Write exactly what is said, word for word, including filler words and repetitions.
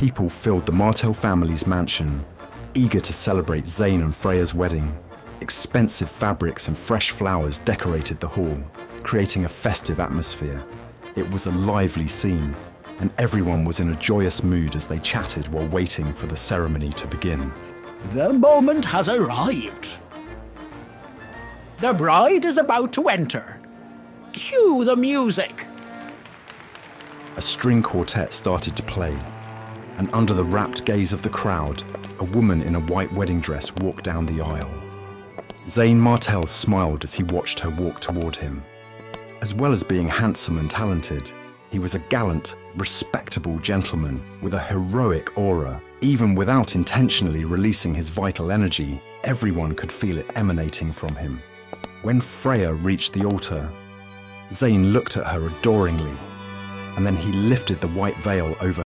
People filled the Martell family's mansion, eager to celebrate Zane and Freya's wedding. Expensive fabrics and fresh flowers decorated the hall, creating a festive atmosphere. It was a lively scene, and everyone was in a joyous mood as they chatted while waiting for the ceremony to begin. The moment has arrived. The bride is about to enter. Cue the music. A string quartet started to play, and under the rapt gaze of the crowd, a woman in a white wedding dress walked down the aisle. Zane Martell smiled as he watched her walk toward him. As well as being handsome and talented, he was a gallant, respectable gentleman with a heroic aura. Even without intentionally releasing his vital energy, everyone could feel it emanating from him. When Freya reached the altar, Zane looked at her adoringly, and then he lifted the white veil over